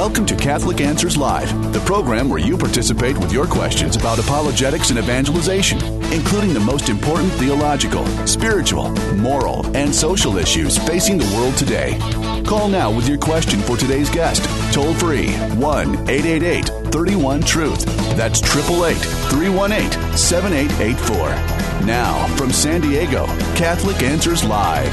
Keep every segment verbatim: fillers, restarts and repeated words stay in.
Welcome to Catholic Answers Live, the program where you participate with your questions about apologetics and evangelization, including the most important theological, spiritual, moral, and social issues facing the world today. Call now with your question for today's guest. Toll free, one eight eight eight, three one, truth. That's eight eight eight, three one eight, seven eight eight four. Now, from San Diego, Catholic Answers Live.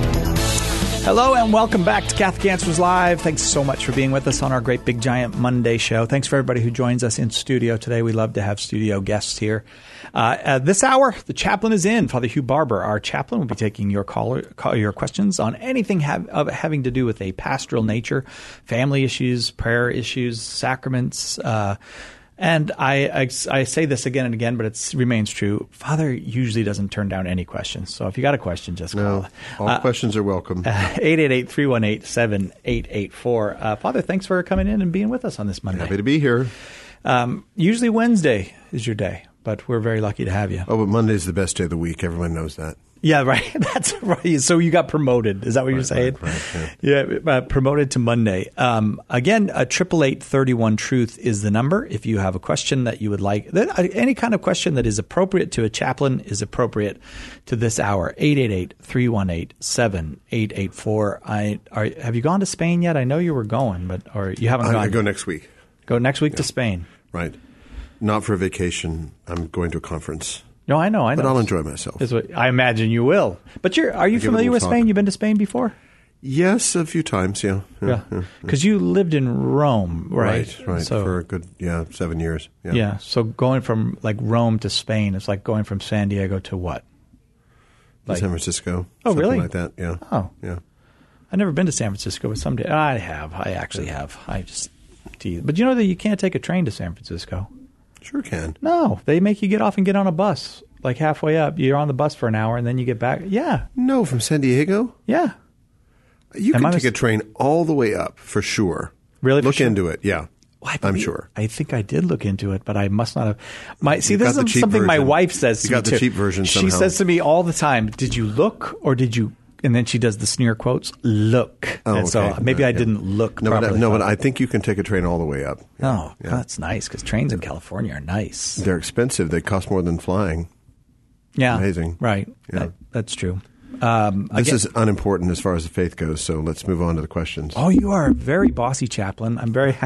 Hello and welcome back to Catholic Answers Live. Thanks so much for being with us on our great big giant Monday show. Thanks for everybody who joins us in studio today. We love to have studio guests here. Uh, at this hour, the chaplain is in. Father Hugh Barber, our chaplain, will be taking your call, call your questions on anything have, of, having to do with a pastoral nature, family issues, prayer issues, sacraments. Uh, and I, I, I say this again and again, but it remains true. Father usually doesn't turn down any questions. So if you got a question, just call. No, all uh, questions are welcome. eight eight eight, three one eight, seven eight eight four. Uh, Father, thanks for coming in and being with us on this Monday. Happy to be here. Um, usually Wednesday is your day, but we're very lucky to have you. Oh, but Monday's the best day of the week. Everyone knows that. Yeah, right. That's right. So you got promoted. Is that what right, you're saying? Right, right, yeah, yeah uh, promoted to Monday. Um, again, eight eight eight, three one, truth is the number. If you have a question that you would like, that, uh, any kind of question that is appropriate to a chaplain is appropriate to this hour. eight eight eight, three one eight, seven eight eight four. I are, have you gone to Spain yet? I know you were going, but or you haven't I, gone. I go next week. Go next week yeah. to Spain. Right. Not for a vacation. I'm going to a conference. No, I know, I know. But I'll enjoy myself. Is what, I imagine you will. But you're are you familiar with Spain? Thought. You've been to Spain before? Yes, a few times, yeah. Yeah. Because yeah, yeah. you lived in Rome, right? Right, right. So, for a good, yeah, seven years. Yeah. yeah. So going from like Rome to Spain, it's like going from San Diego to what? Like, San Francisco. Oh, something really? like that, yeah. Oh. Yeah. I've never been to San Francisco, but someday I have. I actually yeah. have. I just tease. But you know that you can't take a train to San Francisco? Sure can. No. They make you get off and get on a bus. Like halfway up, you're on the bus for an hour, and then you get back. Yeah. No, from San Diego? Yeah. You Am can I take mis- a train all the way up, for sure. Really? Look sure? into it, yeah. Well, I'm sure. I think I did look into it, but I must not have. My See, you this is something version. my wife says to you me, got the too. cheap version somehow. She says to me all the time, did you look or did you... And then she does the sneer quotes, look. Oh, and so okay. maybe yeah, I yeah. didn't look no, properly. But, no, but I think you can take a train all the way up. Yeah. Oh, yeah. That's nice, because trains in California are nice. They're expensive. They cost more than flying. Yeah. Amazing. Right. Yeah. That, that's true. Um, this again, is unimportant as far as the faith goes, so let's move on to the questions. Oh, you are a very bossy chaplain. I'm very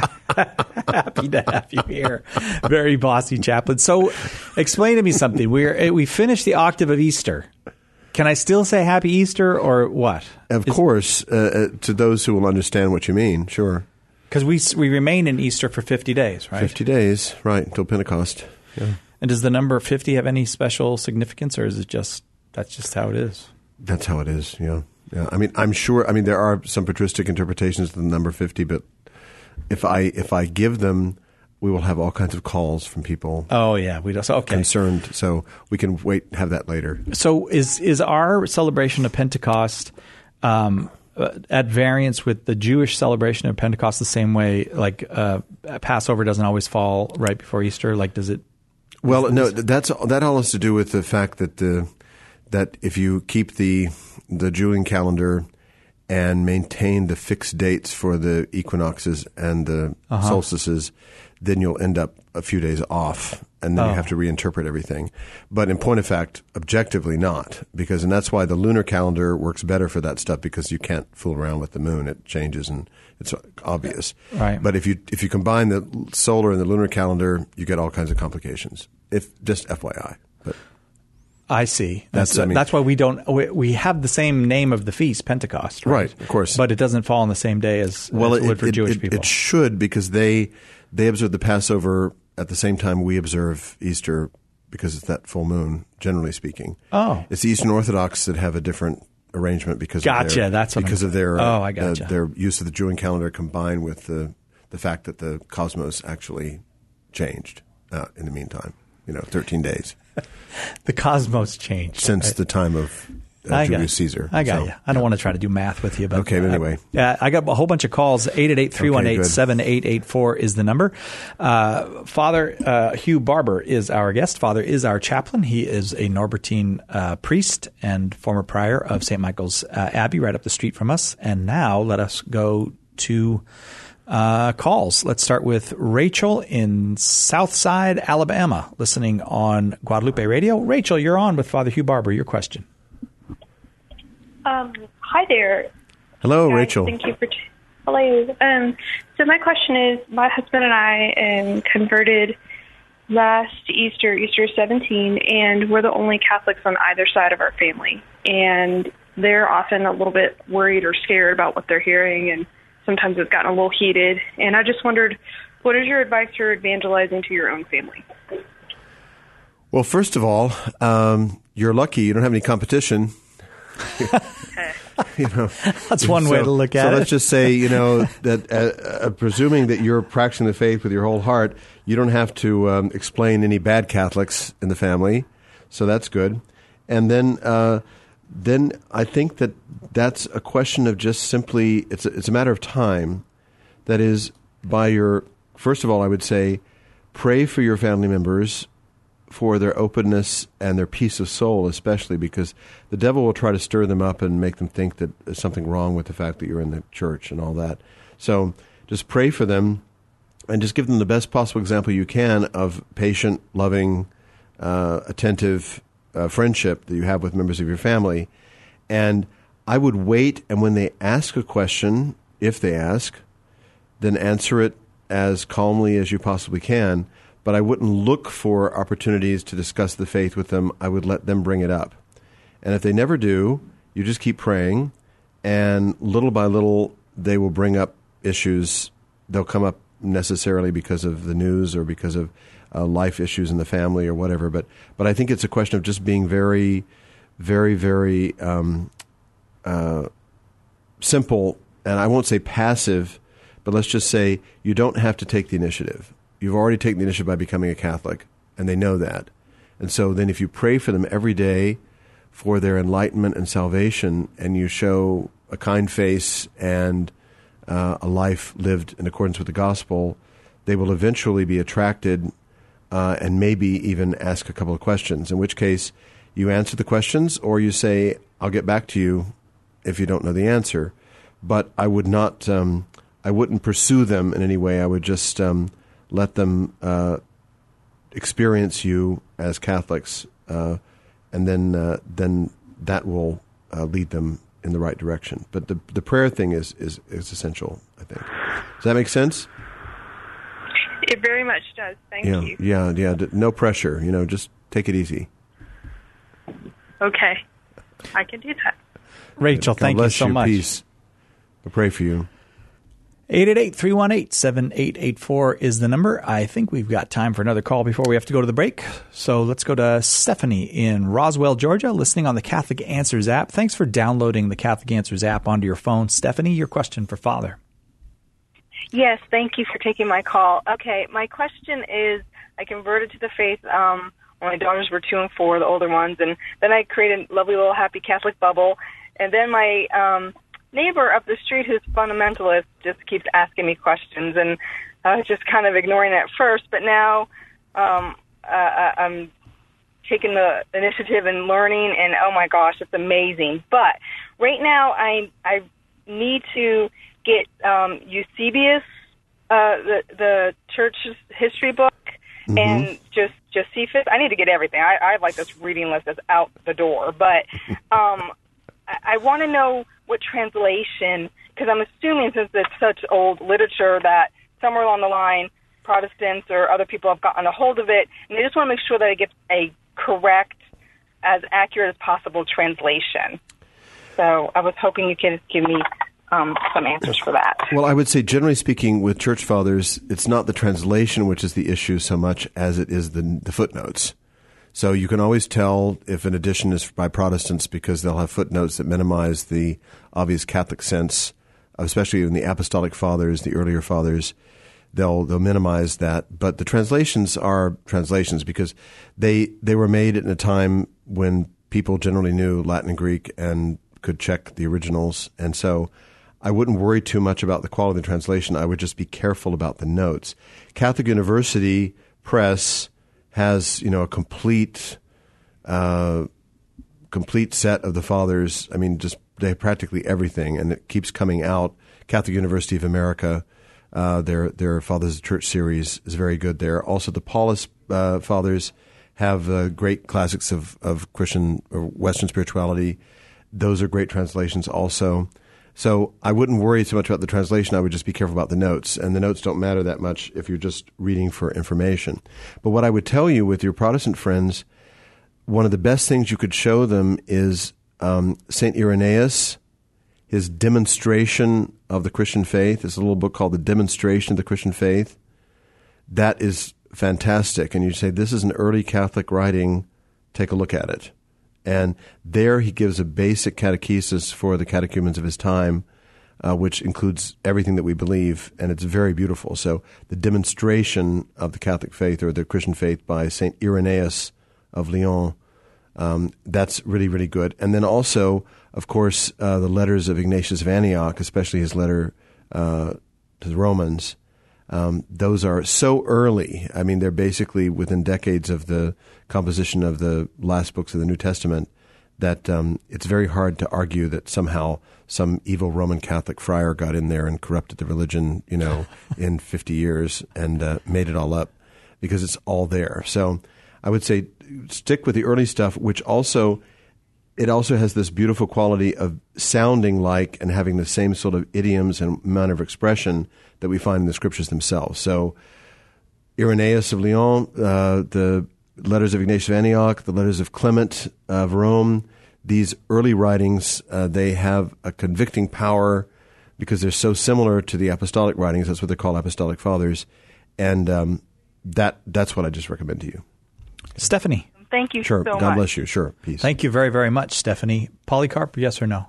happy to have you here. Very bossy chaplain. So explain to me something. We're, we finished the octave of Easter. Can I still say Happy Easter or what? Of is, course, uh, to those who will understand what you mean, sure. Because we, we remain in Easter for fifty days, right? fifty days, right, until Pentecost. Yeah. And does the number fifty have any special significance, or is it just, that's just how it is? That's how it is, yeah. Yeah. I mean, I'm sure, I mean, there are some patristic interpretations of the number fifty, but if I if I give them, we will have all kinds of calls from people. Oh, yeah. We don't, so, okay. concerned, so we can wait and have that later. So is is our celebration of Pentecost um, uh, at variance with the Jewish celebration of Pentecost the same way, like uh, Passover doesn't always fall right before Easter? Like, does it? Well, is, no, that's that all has to do with the fact that the that if you keep the the Julian calendar and maintain the fixed dates for the equinoxes and the uh-huh. solstices, then you'll end up a few days off, and then oh. you have to reinterpret everything. But in point of fact, objectively not, because and that's why the lunar calendar works better for that stuff, because you can't fool around with the moon; it changes and it's obvious. Right. But if you if you combine the solar and the lunar calendar, you get all kinds of complications. If just F Y I. But I see. That's that's, I mean, that's why we don't. We, we have the same name of the feast, Pentecost, right? Right, of course. But it doesn't fall on the same day as, well, as it it would for it, Jewish it, people. It should, because they they observe the Passover at the same time we observe Easter, because it's that full moon, generally speaking. Oh, it's the Eastern Orthodox that have a different arrangement because gotcha. of their, that's what because I'm, of their oh, I gotcha. uh, their use of the Julian calendar combined with the the fact that the cosmos actually changed uh, in the meantime. You know, thirteen days. The cosmos changed since right? the time of uh, I Julius got, Caesar. I got so, you. I don't yeah. want to try to do math with you, but okay. But anyway, I, uh, I got a whole bunch of calls. eight eight eight, three one eight, seven eight eight four is the number. Uh, Father uh, Hugh Barber is our guest. Father is our chaplain. He is a Norbertine uh, priest and former prior of Saint Michael's uh, Abbey, right up the street from us. And now let us go to uh, calls. Let's start with Rachel in Southside, Alabama, listening on Guadalupe Radio. Rachel, you're on with Father Hugh Barber. Your question. Um, hi there. Hello, guys. Rachel. Thank you for. T- Hello. Um, so my question is, my husband and I um, converted last Easter, Easter seventeen, and we're the only Catholics on either side of our family. And they're often a little bit worried or scared about what they're hearing, and sometimes it's gotten a little heated. And I just wondered, what is your advice for evangelizing to your own family? Well, first of all, um, you're lucky you don't have any competition. You know, that's one so, way to look at so it. So let's just say, you know, that uh, uh, presuming that you're practicing the faith with your whole heart, you don't have to um, explain any bad Catholics in the family. So that's good. And then, uh, then I think that that's a question of just simply, it's a, it's a matter of time. That is, by your, first of all, I would say, pray for your family members for their openness and their peace of soul, especially because the devil will try to stir them up and make them think that there's something wrong with the fact that you're in the church and all that. So just pray for them and just give them the best possible example you can of patient, loving, uh, attentive uh, friendship that you have with members of your family. And I would wait, and when they ask a question, if they ask, then answer it as calmly as you possibly can. But I wouldn't look for opportunities to discuss the faith with them. I would let them bring it up. And if they never do, you just keep praying, and little by little, they will bring up issues. They'll come up necessarily because of the news or because of uh, life issues in the family or whatever. But but I think it's a question of just being very, very, very um, uh, simple, and I won't say passive, but let's just say you don't have to take the initiative. You've already taken the initiative by becoming a Catholic, and they know that. And so then if you pray for them every day for their enlightenment and salvation, and you show a kind face and uh, a life lived in accordance with the gospel, they will eventually be attracted uh, and maybe even ask a couple of questions, in which case you answer the questions or you say, I'll get back to you if you don't know the answer. But I would not, um, I wouldn't pursue them in any way. I would just... Um, let them uh, experience you as Catholics, uh, and then uh, then that will uh, lead them in the right direction. But the the prayer thing is, is, is essential, I think. Does that make sense? It very much does. Thank yeah, you. Yeah, yeah. No pressure. You know, just take it easy. Okay. I can do that. Rachel, God thank you bless so you. much. Peace. I pray for you. eight eight eight, three one eight, seven eight eight four is the number. I think we've got time for another call before we have to go to the break. So let's go to Stephanie in Roswell, Georgia, listening on the Catholic Answers app. Thanks for downloading the Catholic Answers app onto your phone. Stephanie, your question for Father. Yes, thank you for taking my call. Okay, my question is, I converted to the faith um, when my daughters were two and four, the older ones, and then I created a lovely little happy Catholic bubble. And then my... Um, neighbor up the street who's fundamentalist just keeps asking me questions, and I was just kind of ignoring it at first, but now um, uh, I'm taking the initiative and learning, and oh my gosh, it's amazing. But right now I I need to get um, Eusebius, uh, the, the church's history book, mm-hmm. and just Josephus. I need to get everything. I, I have like this reading list that's out the door, but um, I, I want to know what translation, because I'm assuming since it's such old literature that somewhere along the line Protestants or other people have gotten a hold of it, and they just want to make sure that it gets a correct, as accurate as possible translation. So I was hoping you could give me um, some answers for that. Well, I would say generally speaking with church fathers, it's not the translation which is the issue so much as it is the, the footnotes. So you can always tell if an edition is by Protestants because they'll have footnotes that minimize the obvious Catholic sense, especially in the Apostolic Fathers, the earlier Fathers. They'll they'll minimize that. But the translations are translations because they they were made at a time when people generally knew Latin and Greek and could check the originals. And so I wouldn't worry too much about the quality of the translation. I would just be careful about the notes. Catholic University Press has, you know, a complete, uh, complete set of the fathers. I mean, just they practically everything, and it keeps coming out. Catholic University of America Uh, their their Fathers of the Church series is very good there. Also, the Paulist uh, fathers have uh, great classics of, of Christian or Western spirituality. Those are great translations also. So I wouldn't worry too much about the translation. I would just be careful about the notes. And the notes don't matter that much if you're just reading for information. But what I would tell you with your Protestant friends, one of the best things you could show them is um, Saint Irenaeus, his Demonstration of the Christian Faith. There's a little book called The Demonstration of the Christian Faith. That is fantastic. And you say, this is an early Catholic writing. Take a look at it. And there he gives a basic catechesis for the catechumens of his time, uh, which includes everything that we believe, and it's very beautiful. So the Demonstration of the Catholic Faith or the Christian Faith by Saint Irenaeus of Lyon, um, that's really, really good. And then also, of course, uh, the letters of Ignatius of Antioch, especially his letter uh, to the Romans, um, those are so early. I mean, they're basically within decades of the composition of the last books of the New Testament that um, it's very hard to argue that somehow some evil Roman Catholic friar got in there and corrupted the religion, you know, in fifty years and uh, made it all up, because it's all there. So I would say stick with the early stuff, which also, it also has this beautiful quality of sounding like and having the same sort of idioms and manner of expression that we find in the scriptures themselves. So Irenaeus of Lyon, uh, the letters of Ignatius of Antioch, the letters of Clement of Rome, these early writings, uh, they have a convicting power because they're so similar to the apostolic writings. That's what they call apostolic fathers. And um, that that's what I just recommend to you. Stephanie. Thank you sure. so much. God bless you. Sure. Peace. Thank you very, very much, Stephanie. Polycarp, yes or no?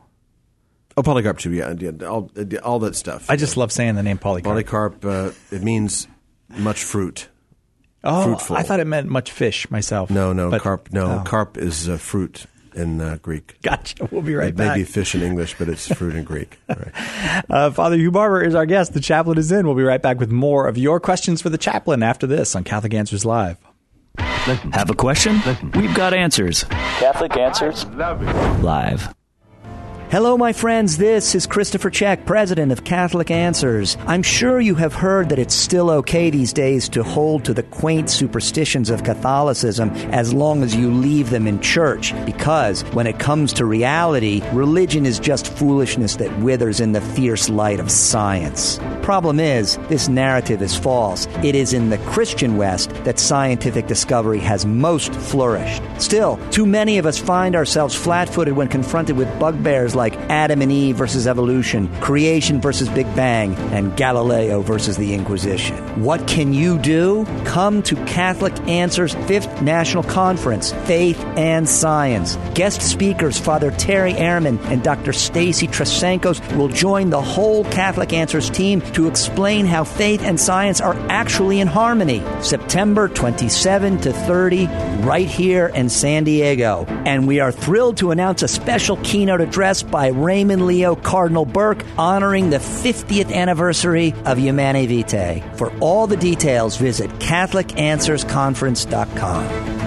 Oh, Polycarp too, yeah. yeah all, all that stuff. I just love saying the name Polycarp. Polycarp, uh, it means much fruit. Oh, Fruitful. I thought it meant much fish myself. No, no, but, carp. No, oh. carp is uh, fruit in uh, Greek. Gotcha. We'll be right it back. It may be fish in English, but it's fruit in Greek. Right. Uh, Father Hugh Barber is our guest. The chaplain is in. We'll be right back with more of your questions for the chaplain after this on Catholic Answers Live. Have a question? We've got answers. Catholic Answers Live. Hello, my friends. This is Christopher Check, president of Catholic Answers. I'm sure you have heard that it's still okay these days to hold to the quaint superstitions of Catholicism as long as you leave them in church, because when it comes to reality, religion is just foolishness that withers in the fierce light of science. Problem is, this narrative is false. It is in the Christian West that scientific discovery has most flourished. Still, too many of us find ourselves flat-footed when confronted with bugbears like Adam and Eve versus evolution, creation versus Big Bang, and Galileo versus the Inquisition. What can you do? Come to Catholic Answers fifth National Conference, Faith and Science. Guest speakers Father Terry Ehrman and Doctor Stacy Trasankos will join the whole Catholic Answers team to explain how faith and science are actually in harmony. September twenty-seventh to thirtieth, right here in San Diego. And we are thrilled to announce a special keynote address by Raymond Leo Cardinal Burke honoring the fiftieth anniversary of Humanae Vitae. For all the details, visit Catholic Answers Conference dot com.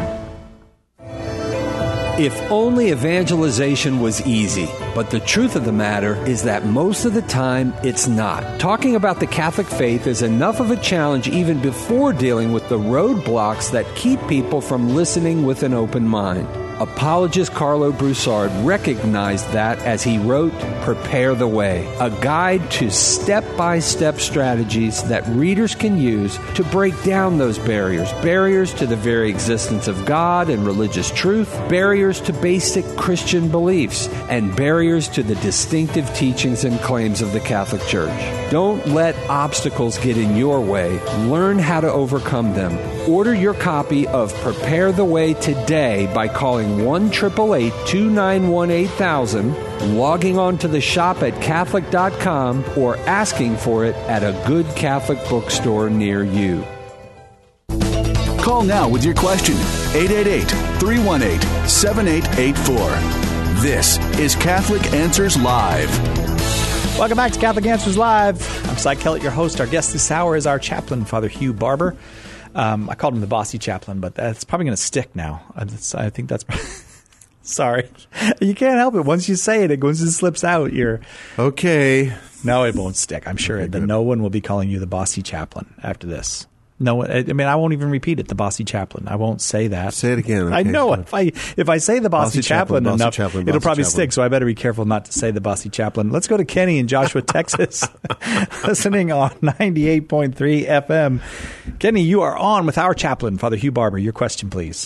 If only evangelization was easy. But the truth of the matter is that most of the time, it's not. Talking about the Catholic faith is enough of a challenge even before dealing with the roadblocks that keep people from listening with an open mind. Apologist Carlo Broussard recognized that as he wrote Prepare the Way, a guide to step-by-step strategies that readers can use to break down those barriers, barriers to the very existence of God and religious truth, barriers to basic Christian beliefs, and barriers to the distinctive teachings and claims of the Catholic Church. Don't let obstacles get in your way. Learn how to overcome them. Order your copy of Prepare the Way today by calling one eight eight eight, two nine one, eight thousand, logging on to the shop at Catholic dot com, or asking for it at a good Catholic bookstore near you. Call now with your question, eight eight eight, three one eight, seven eight eight four. This is Catholic Answers Live. Welcome back to Catholic Answers Live. I'm Cy Kellett, your host. Our guest this hour is our chaplain, Father Hugh Barber. Um, I called him the bossy chaplain, but that's probably going to stick now. I, I think that's Sorry. You can't help it. Once you say it, it once it slips out, you're... Okay. No, it won't stick. I'm sure that no one will be calling you the bossy chaplain after this. No one, I mean, I won't even repeat it, the bossy chaplain. I won't say that. Say it again. Okay. I know. If I if I say the bossy, bossy chaplain, chaplain enough, chaplain, it'll probably chaplain. stick, so I better be careful not to say the bossy chaplain. Let's go to Kenny in Joshua, Texas, listening on ninety-eight point three F M. Kenny, you are on with our chaplain, Father Hugh Barber. Your question, please.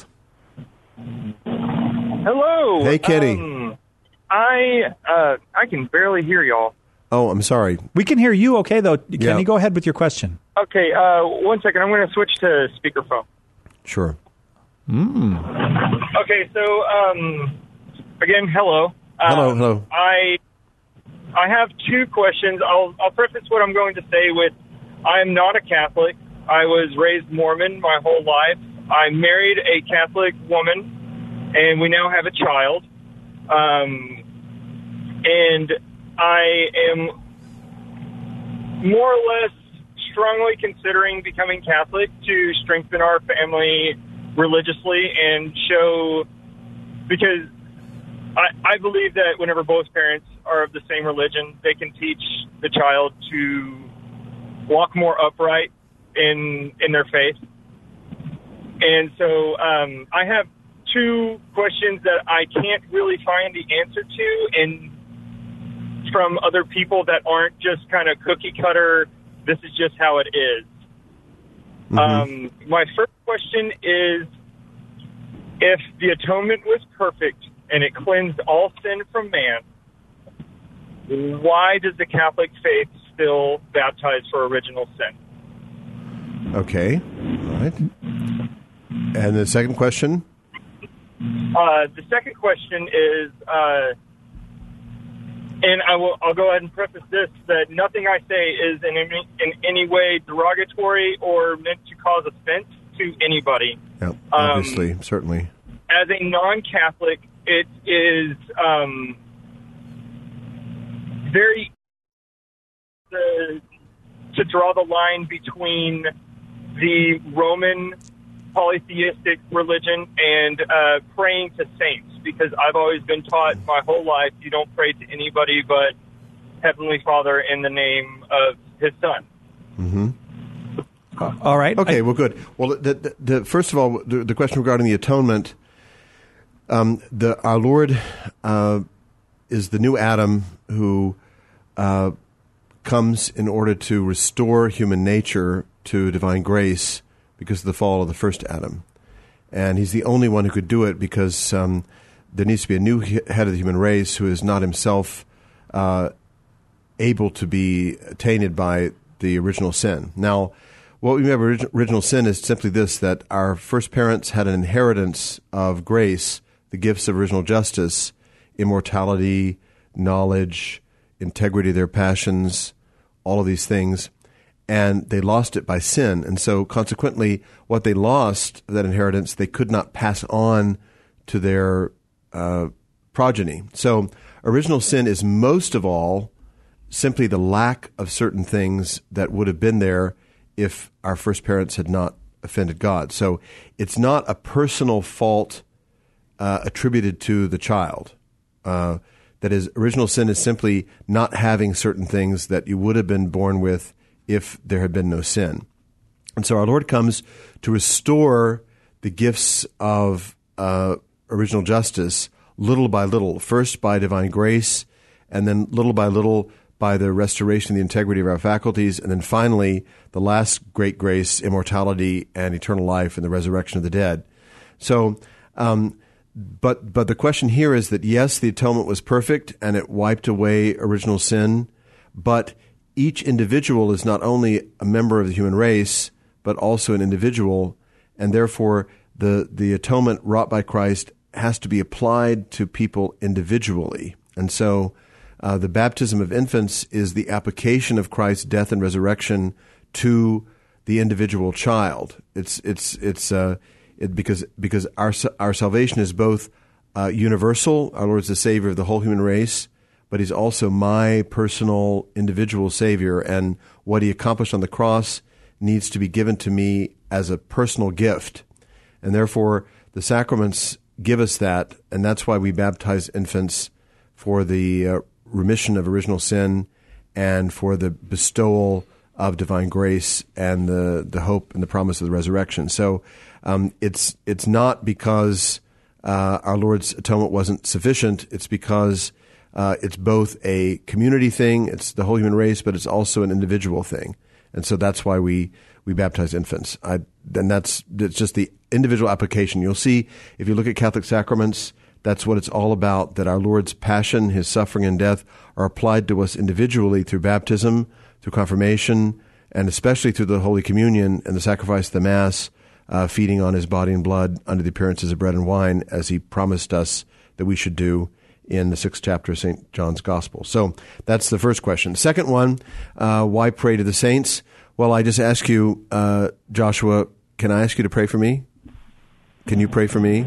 Hello. Hey, Kenny. Um, I uh, I can barely hear y'all. Oh, I'm sorry. We can hear you okay, though. Kenny, yeah. Go ahead with your question. Okay, uh, one second. I'm going to switch to speakerphone. Sure. Mm. Okay, so, um, again, hello. Hello, um, hello. I I have two questions. I'll, I'll preface what I'm going to say with, I am not a Catholic. I was raised Mormon my whole life. I married a Catholic woman, and we now have a child. Um, and I am more or less strongly considering becoming Catholic to strengthen our family religiously and show, because I, I believe that whenever both parents are of the same religion, they can teach the child to walk more upright in in their faith. And so um, I have two questions that I can't really find the answer to in from other people that aren't just kind of cookie cutter, this is just how it is. Mm-hmm. Um, my first question is, if the atonement was perfect and it cleansed all sin from man, why does the Catholic faith still baptize for original sin? Okay. All right. And the second question? Uh, the second question is, uh, and I will, I'll go ahead and preface this, that nothing I say is in any, in any way derogatory or meant to cause offense to anybody. Yeah, obviously, um, certainly. As a non-Catholic, it is um, very the, to draw the line between the Roman polytheistic religion and uh, praying to saints, because I've always been taught my whole life you don't pray to anybody but Heavenly Father in the name of His Son. Mm-hmm. Uh, all right. Okay, I, well, good. Well, the, the, the, first of all, the, the question regarding the atonement, um, the, our Lord uh, is the new Adam who uh, comes in order to restore human nature to divine grace because of the fall of the first Adam. And he's the only one who could do it, because um, there needs to be a new head of the human race who is not himself uh, able to be tainted by the original sin. Now, what we mean by original sin is simply this, that our first parents had an inheritance of grace, the gifts of original justice, immortality, knowledge, integrity of their passions, all of these things, and they lost it by sin. And so consequently, what they lost, that inheritance, they could not pass on to their uh, progeny. So original sin is most of all simply the lack of certain things that would have been there if our first parents had not offended God. So it's not a personal fault uh, attributed to the child. Uh, that is, original sin is simply not having certain things that you would have been born with if there had been no sin. And so our Lord comes to restore the gifts of uh, original justice little by little, first by divine grace, and then little by little by the restoration of the integrity of our faculties, and then finally the last great grace, immortality and eternal life and the resurrection of the dead. So, um, but but the question here is that, yes, the atonement was perfect and it wiped away original sin, but each individual is not only a member of the human race, but also an individual, and therefore the, the atonement wrought by Christ has to be applied to people individually. And so uh, the baptism of infants is the application of Christ's death and resurrection to the individual child. It's it's it's uh, it, because because our our salvation is both uh, universal. Our Lord is the Savior of the whole human race, but He's also my personal individual Savior, and what He accomplished on the cross needs to be given to me as a personal gift. And therefore, the sacraments give us that, and that's why we baptize infants for the uh, remission of original sin and for the bestowal of divine grace and the, the hope and the promise of the resurrection. So um, it's it's not because uh, our Lord's atonement wasn't sufficient. It's because uh, it's both a community thing, it's the whole human race, but it's also an individual thing. And so that's why we, we baptize infants. I, and that's, that's just the individual application. You'll see, if you look at Catholic sacraments, that's what it's all about, that our Lord's passion, his suffering and death are applied to us individually through baptism, through confirmation, and especially through the Holy Communion and the sacrifice of the Mass, uh, feeding on his body and blood under the appearances of bread and wine, as he promised us that we should do in the sixth chapter of Saint John's Gospel. So that's the first question. The second one, uh, why pray to the saints? Well, I just ask you, uh, Joshua, can I ask you to pray for me? Can you pray for me?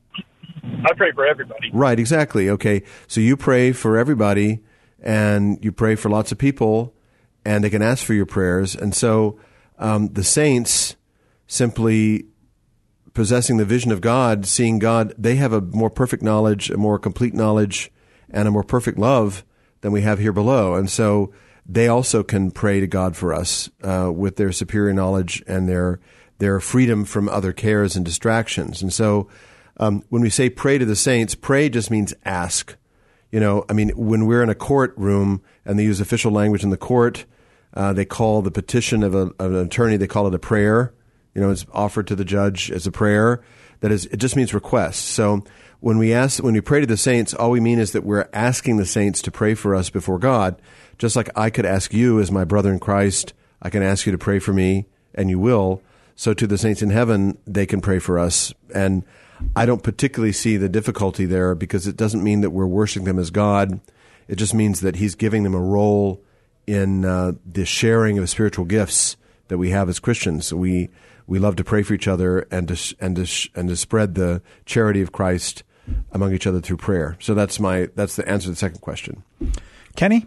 I pray for everybody. Right, exactly. Okay, so you pray for everybody, and you pray for lots of people, and they can ask for your prayers. And so um, the saints, simply possessing the vision of God, seeing God, they have a more perfect knowledge, a more complete knowledge, and a more perfect love than we have here below. And so they also can pray to God for us uh, with their superior knowledge and their their freedom from other cares and distractions. And so um, when we say pray to the saints, pray just means ask. You know, I mean, when we're in a courtroom and they use official language in the court, uh, they call the petition of, a, of an attorney, they call it a prayer. You know, it's offered to the judge as a prayer. That is, it just means request. So when we ask, when we pray to the saints, all we mean is that we're asking the saints to pray for us before God. Just like I could ask you as my brother in Christ, I can ask you to pray for me, and you will. So to the saints in heaven, they can pray for us. And I don't particularly see the difficulty there, because it doesn't mean that we're worshiping them as God. It just means that he's giving them a role in uh, the sharing of spiritual gifts that we have as Christians. We we love to pray for each other and to and to and to spread the charity of Christ among each other through prayer. So that's my that's the answer to the second question. Kenny?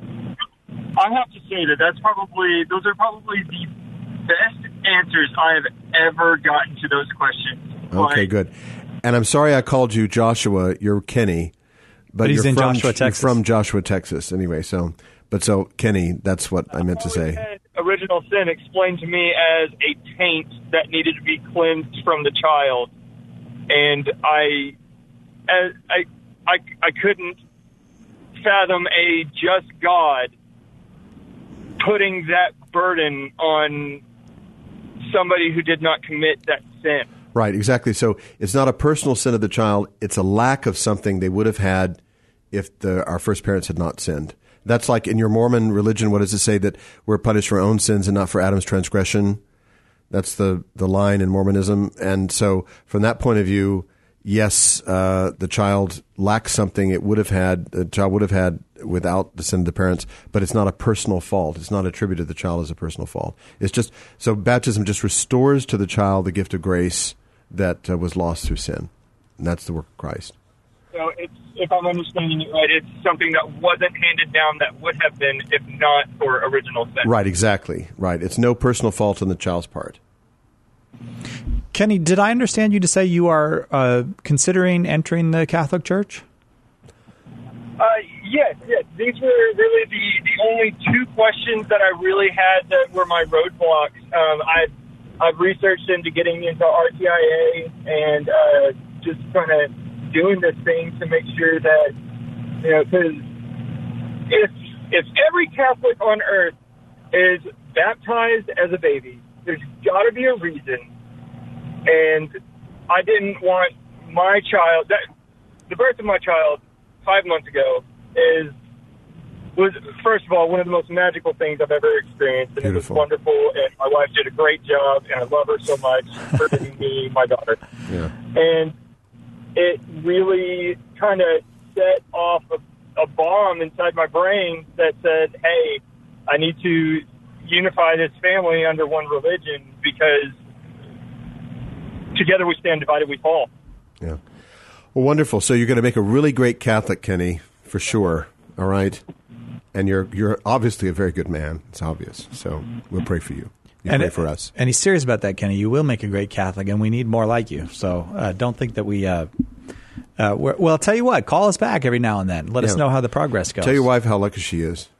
I have to say that that's probably those are probably the best answers I have ever gotten to those questions. Okay, like, good. And I'm sorry I called you Joshua. You're Kenny, but, but he's you're in from, Joshua, Texas. You're from Joshua, Texas. Anyway, so but so Kenny, that's what I meant to say. Had original sin explained to me as a taint that needed to be cleansed from the child, and I, as, I, I, I couldn't fathom a just God putting that burden on somebody who did not commit that sin. Right, exactly. So it's not a personal sin of the child. It's a lack of something they would have had if the, our first parents had not sinned. That's like in your Mormon religion, what does it say? That we're punished for our own sins and not for Adam's transgression? That's the, the line in Mormonism. And so from that point of view, yes, uh, the child lacks something it would have had, the child would have had without the sin of the parents, but it's not a personal fault. It's not attributed to the child as a personal fault. It's just, so baptism just restores to the child the gift of grace that uh, was lost through sin. And that's the work of Christ. So it's, if I'm understanding it right, it's something that wasn't handed down that would have been if not for original sin. Right, exactly. Right. It's no personal fault on the child's part. Kenny, did I understand you to say you are uh, considering entering the Catholic Church? Uh, yes, yes. These were really the, the only two questions that I really had that were my roadblocks. Um, I've, I've researched into getting into R T I A and uh, just kind of doing this thing to make sure that, you know, because if, if every Catholic on earth is baptized as a baby, there's got to be a reason. And I didn't want my child, that, the birth of my child five months ago is, was, first of all, one of the most magical things I've ever experienced. And Beautiful. It was wonderful. And my wife did a great job. And I love her so much for giving me my daughter. Yeah. And it really kind of set off a, a bomb inside my brain that said, hey, I need to unify this family under one religion, because together we stand, divided we fall. Yeah. Well, wonderful. So you're going to make a really great Catholic, Kenny, for sure. All right. And you're you're obviously a very good man. It's obvious. So we'll pray for you. You and pray it, for us. And he's serious about that, Kenny. You will make a great Catholic, and we need more like you. So uh, don't think that we... Uh, uh, well, I'll tell you what. Call us back every now and then. Let Yeah. us know how the progress goes. Tell your wife how lucky she is.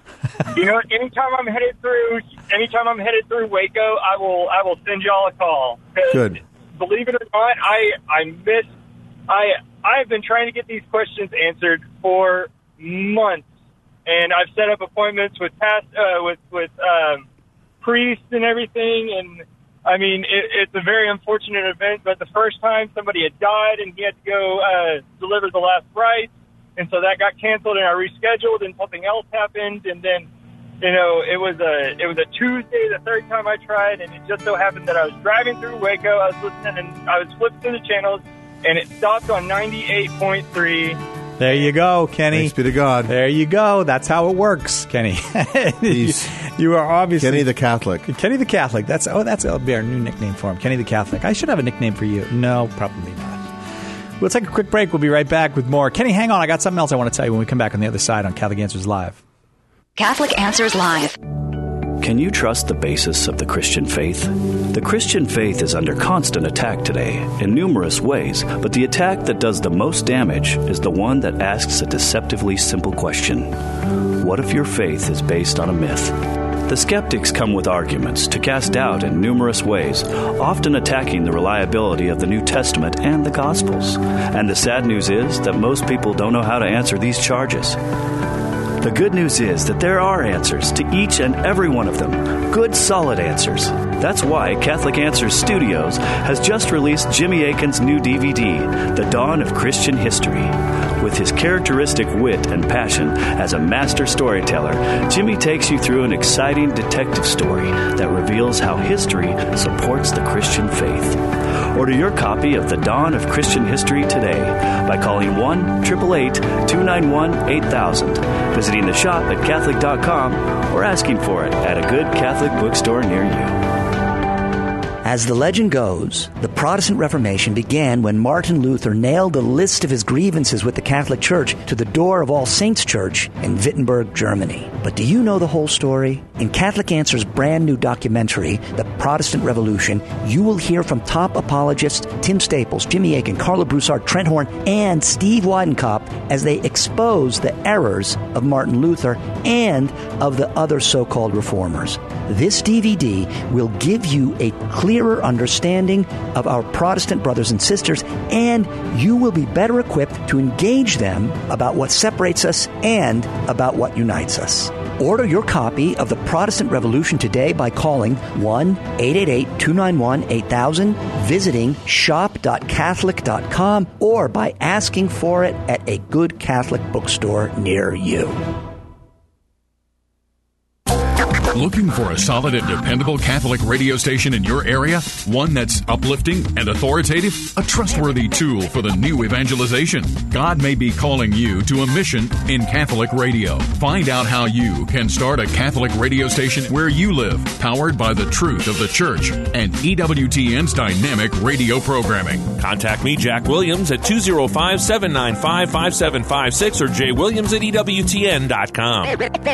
You know, anytime I'm headed through, anytime I'm headed through Waco, I will, I will send y'all a call. 'Cause Good. Believe it or not, I, I miss, I, I've been trying to get these questions answered for months, and I've set up appointments with past, uh, with, with, um, priests and everything, and I mean, it, it's a very unfortunate event. But the first time somebody had died, and he had to go uh, deliver the last rites. And so that got canceled, and I rescheduled, and something else happened. And then, you know, it was a it was a Tuesday, the third time I tried, and it just so happened that I was driving through Waco. I was listening, and I was flipping through the channels, and it stopped on ninety-eight point three. There you go, Kenny. Thanks be to God. There you go. That's how it works, Kenny. He's you are obviously Kenny the Catholic. Kenny the Catholic. That's oh, that's that'll be our new nickname for him. Kenny the Catholic. I should have a nickname for you. No, probably not. We'll take a quick break. We'll be right back with more. Kenny, hang on. I got something else I want to tell you when we come back on the other side on Catholic Answers Live. Catholic Answers Live. Can you trust the basis of the Christian faith? The Christian faith is under constant attack today in numerous ways, but the attack that does the most damage is the one that asks a deceptively simple question. What if your faith is based on a myth? The skeptics come with arguments to cast doubt in numerous ways, often attacking the reliability of the New Testament and the Gospels. And the sad news is that most people don't know how to answer these charges. The good news is that there are answers to each and every one of them. Good, solid answers. That's why Catholic Answers Studios has just released Jimmy Akin's new D V D, The Dawn of Christian History. With his characteristic wit and passion as a master storyteller, Jimmy takes you through an exciting detective story that reveals how history supports the Christian faith. Order your copy of The Dawn of Christian History today by calling one eight eight eight, two nine one, eight thousand, visiting the shop at Catholic dot com, or asking for it at a good Catholic bookstore near you. As the legend goes, the Protestant Reformation began when Martin Luther nailed a list of his grievances with the Catholic Church to the door of All Saints Church in Wittenberg, Germany. But do you know the whole story? In Catholic Answers' brand new documentary, The Protestant Revolution, you will hear from top apologists Tim Staples, Jimmy Akin, Carla Broussard, Trent Horn, and Steve Weidenkopf as they expose the errors of Martin Luther and of the other so-called reformers. This D V D will give you a clearer understanding of our Protestant brothers and sisters, and you will be better equipped to engage them about what separates us and about what unites us. Order your copy of The Protestant Revolution today by calling one eight eight eight, two nine one, eight thousand, visiting shop dot catholic dot com, or by asking for it at a good Catholic bookstore near you. Looking for a solid and dependable Catholic radio station in your area? One that's uplifting and authoritative? A trustworthy tool for the new evangelization? God may be calling you to a mission in Catholic radio. Find out how you can start a Catholic radio station where you live, powered by the truth of the Church and E W T N's dynamic radio programming. Contact me, Jack Williams, at two oh five, seven nine five, five seven five six or j williams at e w t n dot com.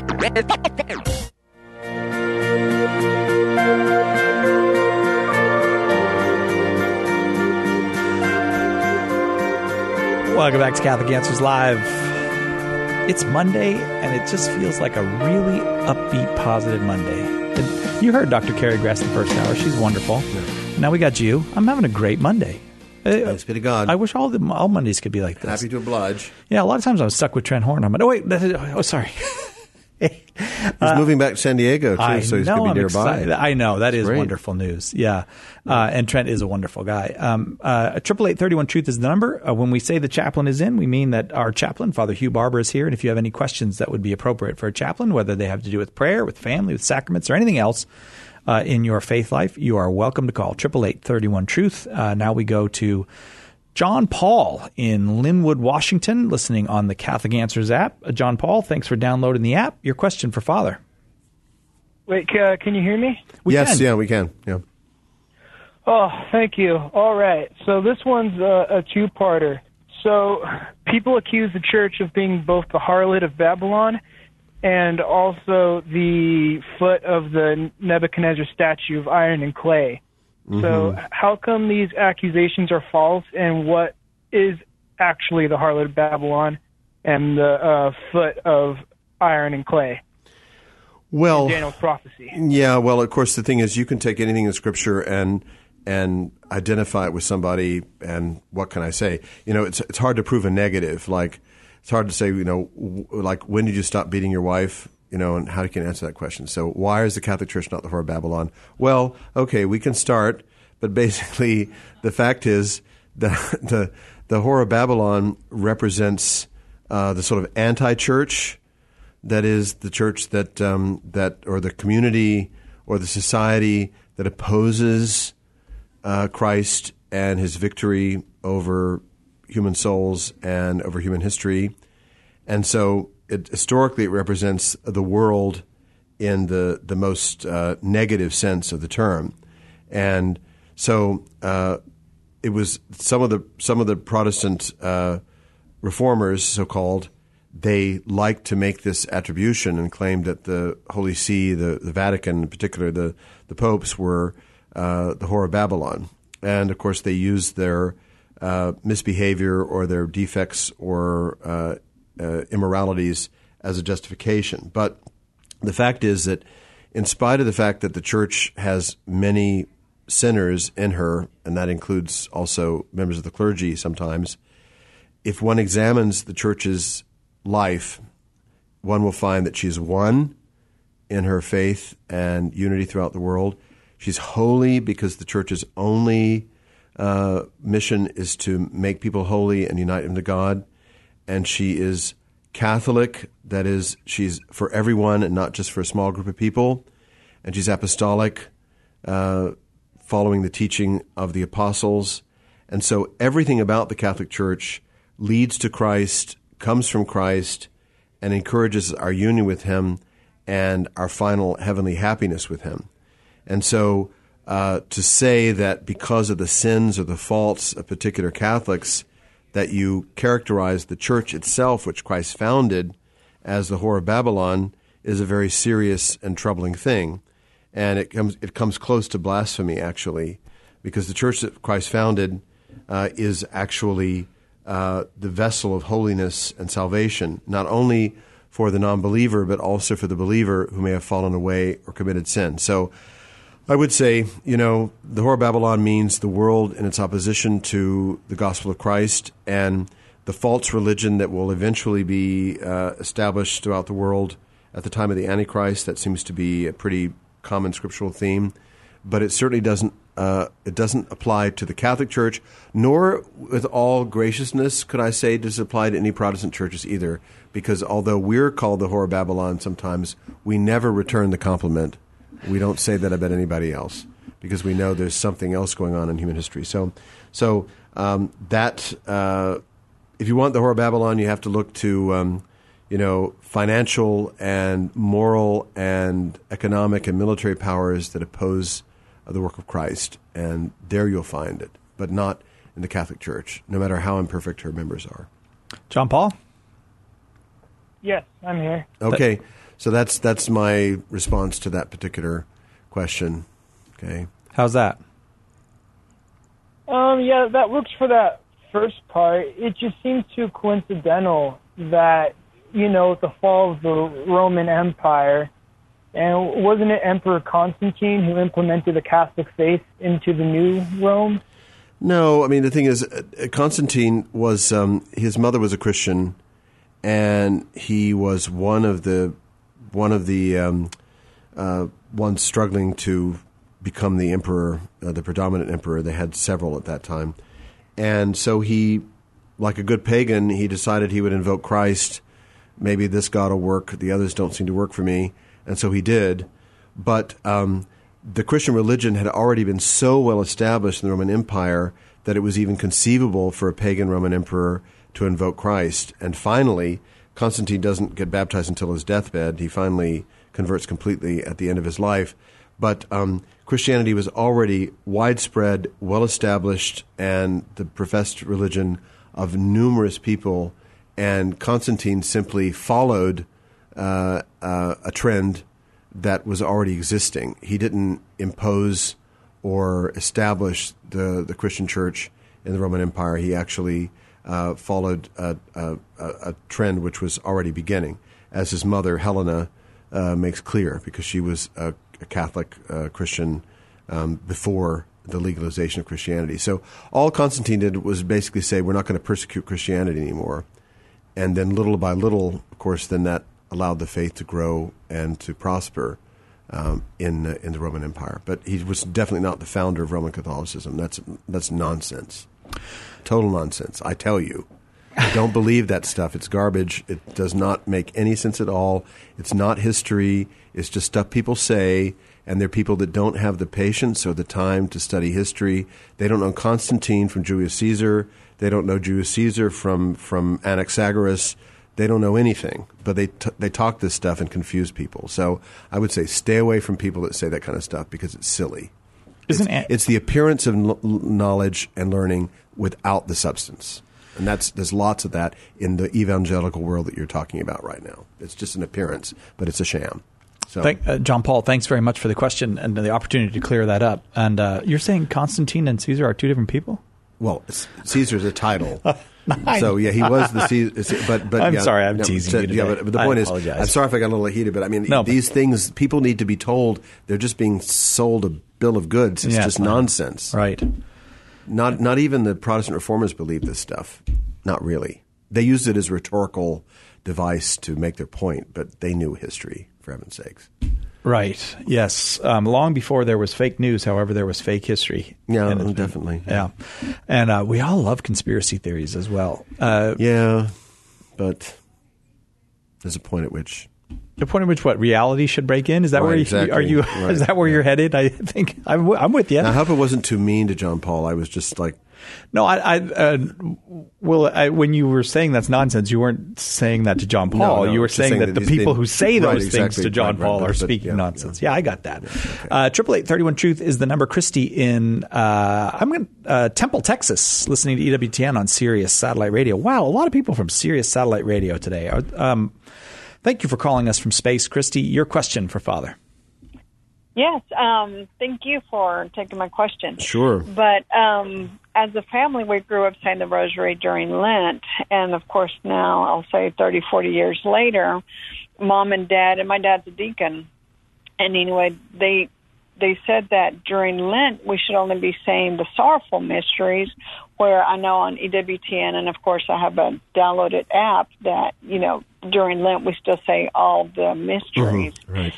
Welcome back to Catholic Answers Live. It's Monday, and it just feels like a really upbeat, positive Monday. And you heard Doctor Carrie Grass in the first hour. She's wonderful. Yeah. Now we got you. I'm having a great Monday. Thanks be to God. I wish all the all Mondays could be like this. Happy to oblige. Yeah, a lot of times I was stuck with Trent Horn. I'm like, oh, wait. Oh, sorry. He's uh, moving back to San Diego, too, I so he's know, going to be I'm nearby. Excited. I know. That That's is great. Wonderful news. Yeah. Uh, and Trent is a wonderful guy. Um, uh, eight eight eight, three one, truth is the number. Uh, when we say the chaplain is in, we mean that our chaplain, Father Hugh Barber, is here. And if you have any questions that would be appropriate for a chaplain, whether they have to do with prayer, with family, with sacraments, or anything else uh, in your faith life, you are welcome to call eight eight eight, three one, truth. Uh, now we go to John Paul in Linwood, Washington, listening on the Catholic Answers app. Uh, John Paul, thanks for downloading the app. Your question for Father. Wait, uh, can you hear me? We yes, can. yeah, we can. Yeah. Oh, thank you. All right. So this one's a, a two-parter. So people accuse the church of being both the harlot of Babylon and also the foot of the Nebuchadnezzar statue of iron and clay. Mm-hmm. So how come these accusations are false, and what is actually the harlot of Babylon and the uh, foot of iron and clay? Well, in Daniel's prophecy. Yeah, well, of course, the thing is, you can take anything in Scripture and and identify it with somebody, and what can I say? You know, it's it's hard to prove a negative. Like, it's hard to say, you know, w- like, when did you stop beating your wife? You know, and how can you answer that question? So why is the Catholic Church not the whore of Babylon? Well, okay, we can start, but basically the fact is that the, the whore of Babylon represents uh, the sort of anti-church. That is the church that um, that or the community or the society that opposes uh, Christ and his victory over human souls and over human history. And so it, historically it represents the world in the, the most uh, negative sense of the term. And so uh, it was some of the some of the Protestant uh, reformers, so-called, they liked to make this attribution and claimed that the Holy See, the, the Vatican in particular, the, the popes were uh, the whore of Babylon. And, of course, they used their uh, misbehavior or their defects or uh, uh, immoralities as a justification. But the fact is that in spite of the fact that the church has many sinners in her, and that includes also members of the clergy sometimes, if one examines the church's life, one will find that she's one in her faith and unity throughout the world. She's holy because the church's only uh, mission is to make people holy and unite them to God. And she is Catholic, that is, she's for everyone and not just for a small group of people. And she's apostolic, uh, following the teaching of the apostles. And so everything about the Catholic Church leads to Christ, comes from Christ, and encourages our union with him and our final heavenly happiness with him. And so uh, to say that because of the sins or the faults of particular Catholics that you characterize the church itself, which Christ founded, as the whore of Babylon is a very serious and troubling thing. And it comes it comes close to blasphemy, actually, because the church that Christ founded uh, is actually Uh, the vessel of holiness and salvation, not only for the non-believer, but also for the believer who may have fallen away or committed sin. So I would say, you know, the whore of Babylon means the world in its opposition to the gospel of Christ, and the false religion that will eventually be uh, established throughout the world at the time of the Antichrist. That seems to be a pretty common scriptural theme, but it certainly doesn't Uh, it doesn't apply to the Catholic Church, nor, with all graciousness, could I say, does it apply to any Protestant churches either, because although we're called the whore of Babylon sometimes, we never return the compliment. We don't say that about anybody else, because we know there's something else going on in human history. So so um, that, uh, if you want the whore of Babylon, you have to look to, um, you know, financial and moral and economic and military powers that oppose the work of Christ, and there you'll find it, but not in the Catholic Church, no matter how imperfect her members are. John Paul? Yes, I'm here. Okay, so that's that's my response to that particular question. Okay, how's that? Um, yeah, that works for that first part. It just seems too coincidental that, you know, with the fall of the Roman Empire. And wasn't it Emperor Constantine who implemented the Catholic faith into the new Rome? No, I mean, the thing is, Constantine was, um, his mother was a Christian, and he was one of the, one of the um, uh, ones struggling to become the emperor, uh, the predominant emperor. They had several at that time. And so he, like a good pagan, he decided he would invoke Christ. Maybe this God will work. The others don't seem to work for me. And so he did. But um, the Christian religion had already been so well established in the Roman Empire that it was even conceivable for a pagan Roman emperor to invoke Christ. And finally, Constantine doesn't get baptized until his deathbed. He finally converts completely at the end of his life. But um, Christianity was already widespread, well established, and the professed religion of numerous people. And Constantine simply followed uh, uh, a trend that was already existing. He didn't impose or establish the, the Christian church in the Roman Empire. He actually uh, followed a, a, a trend which was already beginning, as his mother, Helena, uh, makes clear, because she was a, a Catholic uh, Christian um, before the legalization of Christianity. So all Constantine did was basically say, we're not going to persecute Christianity anymore. And then little by little, of course, then that allowed the faith to grow and to prosper um, in uh, in the Roman Empire. But he was definitely not the founder of Roman Catholicism. That's that's nonsense. Total nonsense. I tell you. I don't believe that stuff. It's garbage. It does not make any sense at all. It's not history. It's just stuff people say, and they're people that don't have the patience or the time to study history. They don't know Constantine from Julius Caesar. They don't know Julius Caesar from, from Anaxagoras. They don't know anything, but they t- they talk this stuff and confuse people. So I would say stay away from people that say that kind of stuff, because it's silly. Isn't it's, it? It's the appearance of l- knowledge and learning without the substance. And that's there's lots of that in the evangelical world that you're talking about right now. It's just an appearance, but it's a sham. So, Thank, uh, John Paul, thanks very much for the question and the opportunity to clear that up. And uh, you're saying Constantine and Caesar are two different people? Well, Caesar's a title. So, yeah, he was the Caesar. But, but, I'm yeah, sorry, I'm no, teasing to, you today. Yeah, but, but the point I is, apologize. I'm sorry if I got a little heated, but I mean, no, these but, things, people need to be told they're just being sold a bill of goods. It's yeah, just it's nonsense. Right. Not, not even the Protestant reformers believe this stuff. Not really. They used it as a rhetorical device to make their point, but they knew history, for heaven's sakes. Right. Yes. Um, long before there was fake news, however, there was fake history. Yeah, and definitely. Yeah. And uh, we all love conspiracy theories as well. Uh, yeah, but there's a point at which... The point at which what reality should break in? Is that right, where you, exactly. are you? Right. Is that where yeah. you're headed? I think I'm, w- I'm with you. Now, I hope it wasn't too mean to John Paul. I was just like, no, I, I uh, well, I, when you were saying that's nonsense, you weren't saying that to John Paul. No, no, you were saying, saying that, that the people been, who say right, those exactly, things to John right, Paul right, are but, speaking yeah, nonsense. Yeah, yeah, I got that. Triple eight thirty one Truth is the number. Christy in uh, I'm in uh, Temple, Texas, listening to E W T N on Sirius Satellite Radio. Wow, a lot of people from Sirius Satellite Radio today. Um, Thank you for calling us from space. Christy, your question for Father. Yes, um, thank you for taking my question. Sure. But um, as a family, we grew up saying the rosary during Lent. And, of course, now I'll say thirty, forty years later, Mom and Dad, and my dad's a deacon. And anyway, they they said that during Lent, we should only be saying the sorrowful mysteries, where I know on E W T N, and, of course, I have a downloaded app that, you know, during Lent, we still say all the mysteries. Mm-hmm. Right.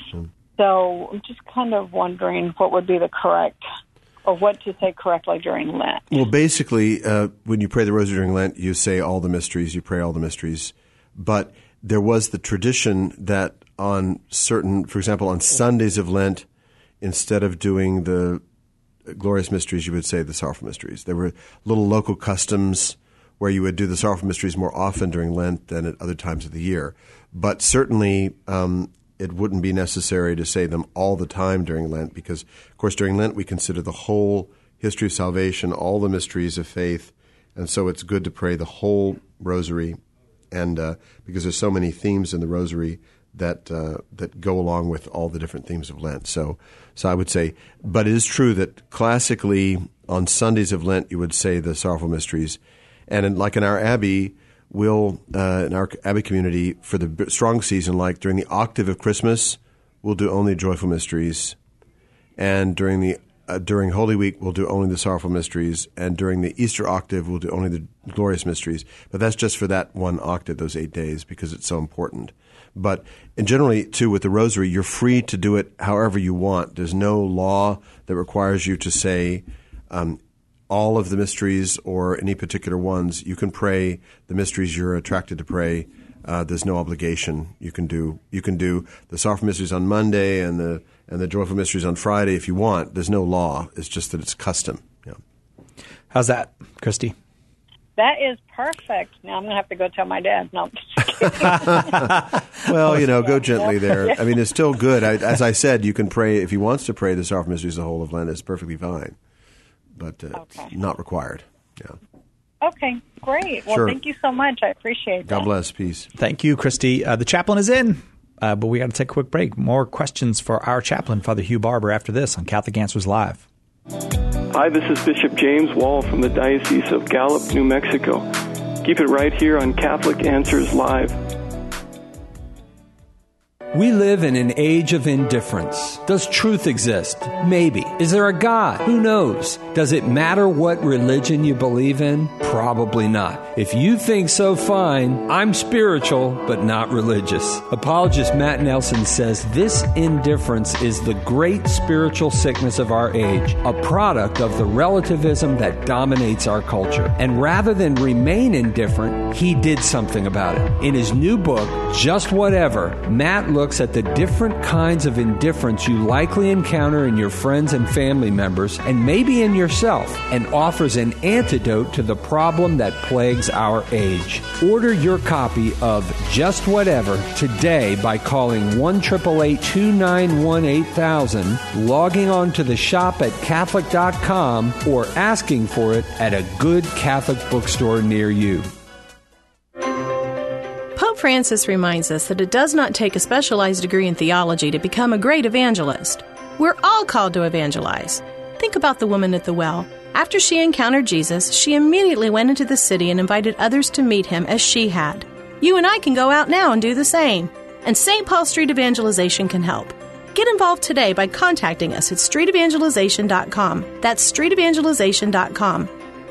So I'm just kind of wondering what would be the correct, or what to say correctly during Lent. Well, basically, uh, when you pray the rosary during Lent, you say all the mysteries, you pray all the mysteries. But there was the tradition that on certain, for example, on Sundays of Lent, instead of doing the glorious mysteries, you would say the sorrowful mysteries. There were little local customs where you would do the sorrowful mysteries more often during Lent than at other times of the year. But certainly um, it wouldn't be necessary to say them all the time during Lent, because, of course, during Lent we consider the whole history of salvation, all the mysteries of faith, and so it's good to pray the whole rosary, and uh, because there's so many themes in the rosary that uh, that go along with all the different themes of Lent. So, so I would say, but it is true that classically on Sundays of Lent you would say the sorrowful mysteries. And in, like in our Abbey, we'll, uh, in our Abbey community, for the strong season, like during the octave of Christmas, we'll do only joyful mysteries. And during the uh, during Holy Week, we'll do only the sorrowful mysteries. And during the Easter octave, we'll do only the glorious mysteries. But that's just for that one octave, those eight days, because it's so important. But and generally, too, with the rosary, you're free to do it however you want. There's no law that requires you to say um, all of the mysteries or any particular ones. You can pray the mysteries you're attracted to pray. Uh, there's no obligation. You can do you can do the sorrowful mysteries on Monday and the and the joyful mysteries on Friday if you want. There's no law. It's just that it's custom. Yeah. How's that, Christy? That is perfect. Now I'm going to have to go tell my dad. No. Well, you know, go gently there. I mean, it's still good. I, as I said, you can pray if he wants to pray the sorrowful mysteries the whole of Lent. It's perfectly fine. But uh, okay. It's not required. Yeah. Okay, great. Well, Sure. Thank you so much. I appreciate that. God bless. Peace. Thank you, Christy. Uh, the chaplain is in. Uh, but we got to take a quick break. More questions for our chaplain, Father Hugh Barber, after this on Catholic Answers Live. Hi, this is Bishop James Wall from the Diocese of Gallup, New Mexico. Keep it right here on Catholic Answers Live. We live in an age of indifference. Does truth exist? Maybe. Is there a God? Who knows? Does it matter what religion you believe in? Probably not. If you think so, fine. I'm spiritual, but not religious. Apologist Matt Nelson says this indifference is the great spiritual sickness of our age, a product of the relativism that dominates our culture. And rather than remain indifferent, he did something about it. In his new book, Just Whatever, Matt looks at the different kinds of indifference you likely encounter in your friends and family members, and maybe in yourself, and offers an antidote to the problem that plagues our age. Order your copy of Just Whatever today by calling one eight eight eight, two nine one, eight thousand, logging on to the shop at Catholic dot com, or asking for it at a good Catholic bookstore near you. Pope Francis reminds us that it does not take a specialized degree in theology to become a great evangelist. We're all called to evangelize. Think about the woman at the well. After she encountered Jesus, she immediately went into the city and invited others to meet him as she had. You and I can go out now and do the same. And Saint Paul Street Evangelization can help. Get involved today by contacting us at street evangelization dot com. That's street evangelization dot com.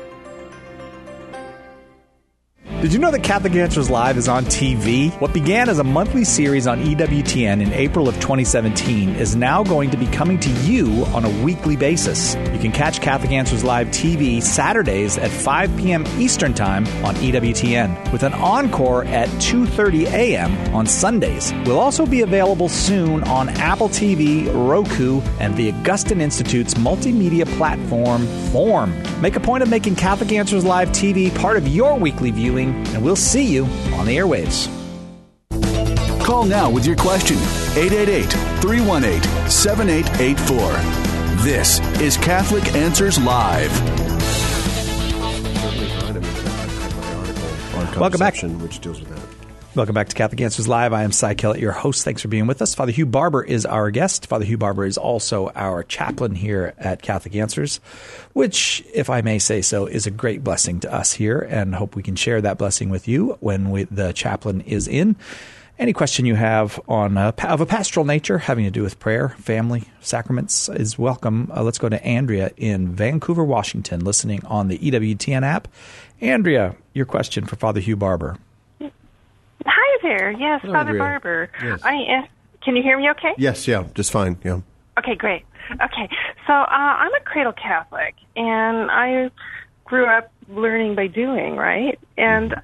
Did you know that Catholic Answers Live is on T V? What began as a monthly series on E W T N in April of twenty seventeen is now going to be coming to you on a weekly basis. You can catch Catholic Answers Live T V Saturdays at five p.m. Eastern Time on E W T N, with an encore at two thirty a.m. on Sundays. We'll also be available soon on Apple T V, Roku, and the Augustine Institute's multimedia platform, Form. Make a point of making Catholic Answers Live T V part of your weekly viewing, and we'll see you on the airwaves. Call now with your question. eight eight eight, three one eight, seven eight eight four. This is Catholic Answers Live. Welcome back. Which deals with that. Welcome back to Catholic Answers Live. I am Cy Kellett, your host. Thanks for being with us. Father Hugh Barber is our guest. Father Hugh Barber is also our chaplain here at Catholic Answers, which, if I may say so, is a great blessing to us here, and hope we can share that blessing with you when we, the chaplain is in. Any question you have on a, of a pastoral nature having to do with prayer, family, sacraments is welcome. Uh, let's go to Andrea in Vancouver, Washington, listening on the E W T N app. Andrea, your question for Father Hugh Barber. Hi there. Yes, Hello, Father Andrea. Barber. Yes. I uh, can you hear me okay? Yes, yeah, just fine, yeah. Okay, great. Okay, so uh, I'm a cradle Catholic, and I grew up learning by doing, right? And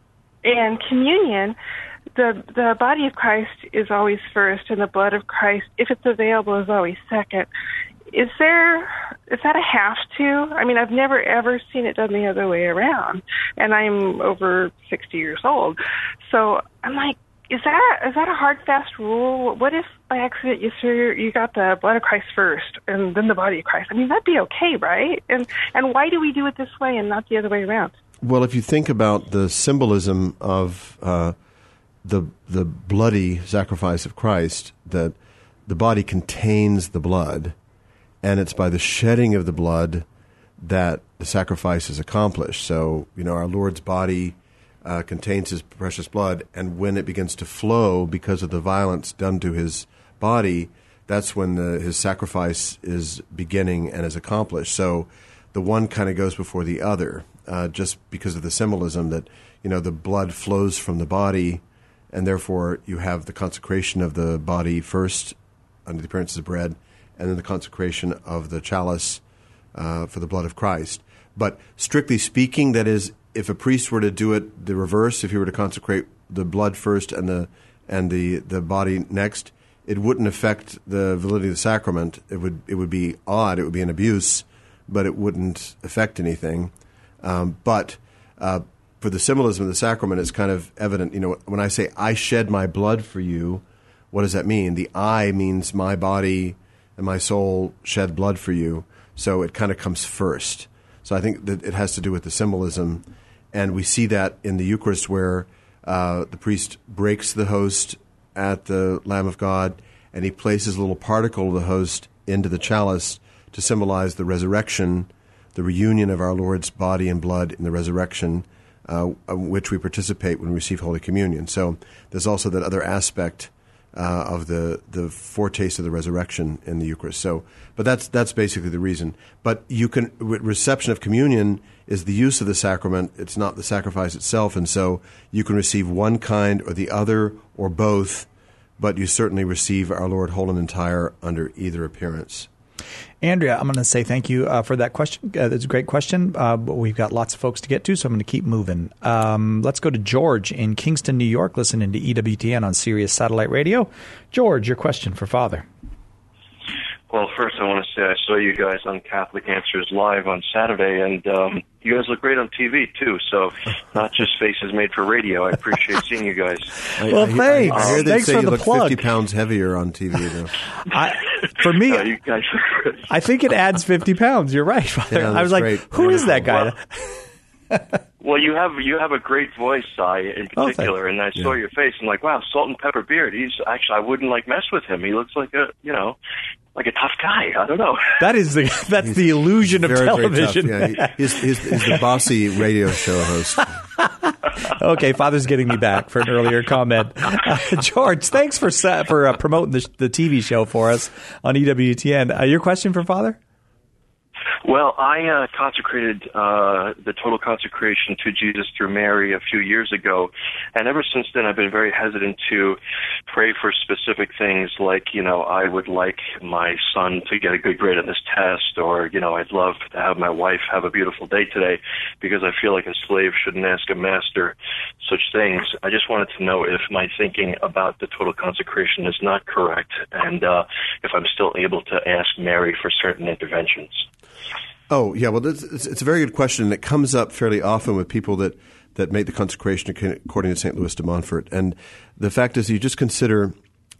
in communion, the the body of Christ is always first, and the blood of Christ, if it's available, is always second. Is there, is that a have to? I mean, I've never ever seen it done the other way around, and I'm over sixty years old. So I'm like, is that is that a hard, fast rule? What if by accident you sir, you got the blood of Christ first and then the body of Christ? I mean, that'd be okay, right? And and why do we do it this way and not the other way around? Well, if you think about the symbolism of uh, the the bloody sacrifice of Christ, that the body contains the blood, and it's by the shedding of the blood that the sacrifice is accomplished. So, you know, our Lord's body uh, contains his precious blood, and when it begins to flow because of the violence done to his body, that's when the, his sacrifice is beginning and is accomplished. So the one kind of goes before the other, uh, just because of the symbolism that, you know, the blood flows from the body, and therefore you have the consecration of the body first under the appearance of bread, and then the consecration of the chalice uh, for the blood of Christ. But strictly speaking, that is, if a priest were to do it the reverse, if he were to consecrate the blood first and the and the, the body next, it wouldn't affect the validity of the sacrament. It would it would be odd. It would be an abuse, but it wouldn't affect anything. Um, but uh, for the symbolism of the sacrament, it's kind of evident. You know, when I say I shed my blood for you, what does that mean? The I means my body and my soul shed blood for you. So it kind of comes first. So I think that it has to do with the symbolism. And we see that in the Eucharist where uh, the priest breaks the host at the Lamb of God, and he places a little particle of the host into the chalice to symbolize the resurrection, the reunion of our Lord's body and blood in the resurrection, uh, which we participate when we receive Holy Communion. So there's also that other aspect uh, of the the foretaste of the resurrection in the Eucharist. So, but that's that's basically the reason. But you can reception of communion is the use of the sacrament. It's not the sacrifice itself, and so you can receive one kind or the other or both, but you certainly receive our Lord whole and entire under either appearance. Andrea, I'm going to say thank you uh, for that question. Uh, that's a great question, uh, but we've got lots of folks to get to, so I'm going to keep moving. Um, let's go to George in Kingston, New York, listening to E W T N on Sirius Satellite Radio. George, your question for Father. Well, first I want to say I saw you guys on Catholic Answers Live on Saturday, and um, you guys look great on T V, too, so not just faces made for radio. I appreciate seeing you guys. Well, I, thanks. I, I hear they thanks say for you the look plug. fifty pounds heavier on T V, though. I, for me, uh, you guys look great. I think it adds fifty pounds. You're right, Father. Yeah, I was like, great. who is that guy? Well, you have you have a great voice, I in Oh, particular, and I saw Yeah. your face. and like, wow, salt and pepper beard. He's actually, I wouldn't like mess with him. He looks like a, you know, like a tough guy. I don't know. That is the that's He's the illusion of very, television. Very tough. Yeah, he, he's, he's, he's the bossy radio show host. Okay, Father's getting me back for an earlier comment. Uh, George, thanks for sa- for uh, promoting the, the T V show for us on E W T N. Uh, your question for Father? Well, I uh, consecrated uh, the total consecration to Jesus through Mary a few years ago, and ever since then I've been very hesitant to pray for specific things like, you know, I would like my son to get a good grade on this test, or, you know, I'd love to have my wife have a beautiful day today, because I feel like a slave shouldn't ask a master such things. I just wanted to know if my thinking about the total consecration is not correct, and uh, if I'm still able to ask Mary for certain interventions. Oh, yeah. Well, it's, it's a very good question, and it comes up fairly often with people that, that make the consecration according to Saint Louis de Montfort. And the fact is, you just consider,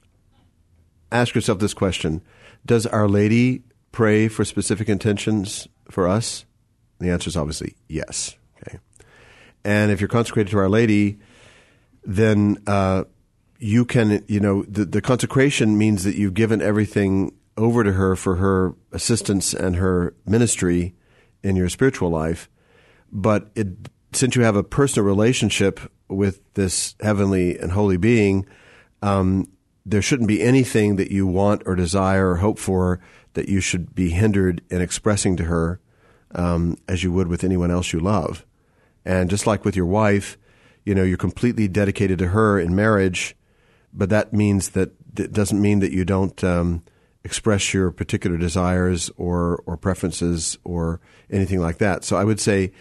ask yourself this question: does Our Lady pray for specific intentions for us? And the answer is obviously yes. Okay. And if you're consecrated to Our Lady, then uh, you can, you know, the, the consecration means that you've given everything over to her for her assistance and her ministry in your spiritual life. But it, since you have a personal relationship with this heavenly and holy being, um, there shouldn't be anything that you want or desire or hope for that you should be hindered in expressing to her um, as you would with anyone else you love. And just like with your wife, you know, you're completely dedicated to her in marriage, but that means that it doesn't mean that you don't um, express your particular desires or, or preferences or anything like that. So I would say,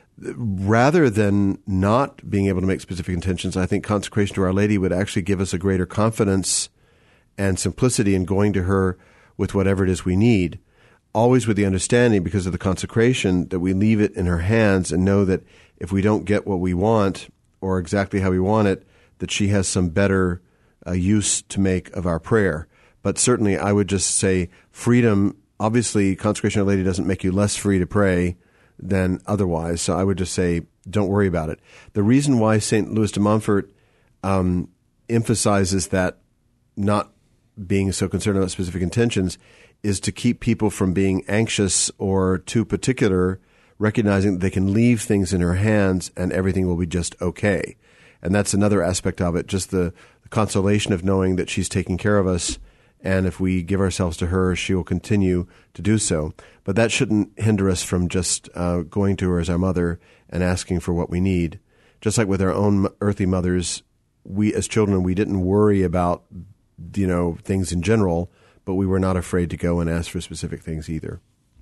rather than not being able to make specific intentions, I think consecration to Our Lady would actually give us a greater confidence and simplicity in going to her with whatever it is we need, always with the understanding, because of the consecration, that we leave it in her hands and know that if we don't get what we want or exactly how we want it, that she has some better uh, use to make of our prayer. But certainly I would just say freedom, obviously consecration to Our Lady doesn't make you less free to pray than otherwise. So I would just say, don't worry about it. The reason why Saint Louis de Montfort um, emphasizes that not being so concerned about specific intentions is to keep people from being anxious or too particular, recognizing that they can leave things in her hands and everything will be just okay. And that's another aspect of it, just the, the consolation of knowing that she's taking care of us. And if we give ourselves to her, she will continue to do so. But that shouldn't hinder us from just uh, going to her as our mother and asking for what we need. Just like with our own earthly mothers, we as children, we didn't worry about, you know, things in general, but we were not afraid to go and ask for specific things either.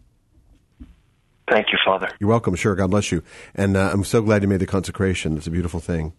Thank you, Father. You're welcome. Sure. God bless you. And uh, I'm so glad you made the consecration. It's a beautiful thing.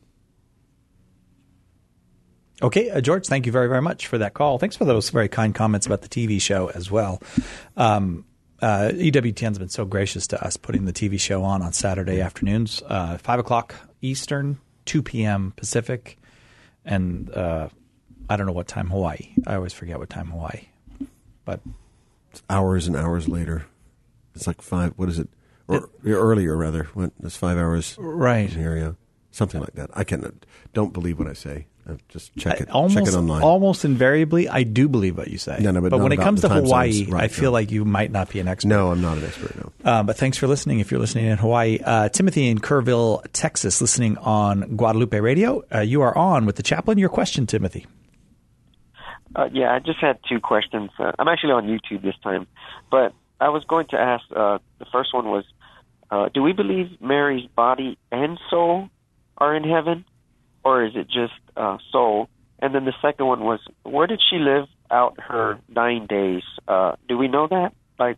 Okay, uh, George, thank you very, very much for that call. Thanks for those very kind comments about the T V show as well. Um, uh, E W T N's been so gracious to us putting the T V show on on Saturday afternoons, uh, five o'clock Eastern, two p.m. Pacific, and uh, I don't know what time Hawaii. I always forget what time Hawaii. But it's hours and hours later. It's like five, what is it? Or it, earlier, rather. What, it's five hours right. in the area. Something like that. I can't, don't believe what I say. Uh, just check it. I, almost, check it online. Almost invariably, I do believe what you say. No, no, but but not when it about comes the to time Hawaii, zones. Right, I feel no. like you might not be an expert. No, I'm not an expert, no. Uh, but thanks for listening if you're listening in Hawaii. Uh, Timothy in Kerrville, Texas, listening on Guadalupe Radio. Uh, you are on with the chaplain. Your question, Timothy. Uh, yeah, I just had two questions. Uh, I'm actually on YouTube this time. But I was going to ask, uh, the first one was, uh, do we believe Mary's body and soul are in heaven? Or is it just uh, soul? And then the second one was, where did she live out her dying days? Uh, do we know that? Like,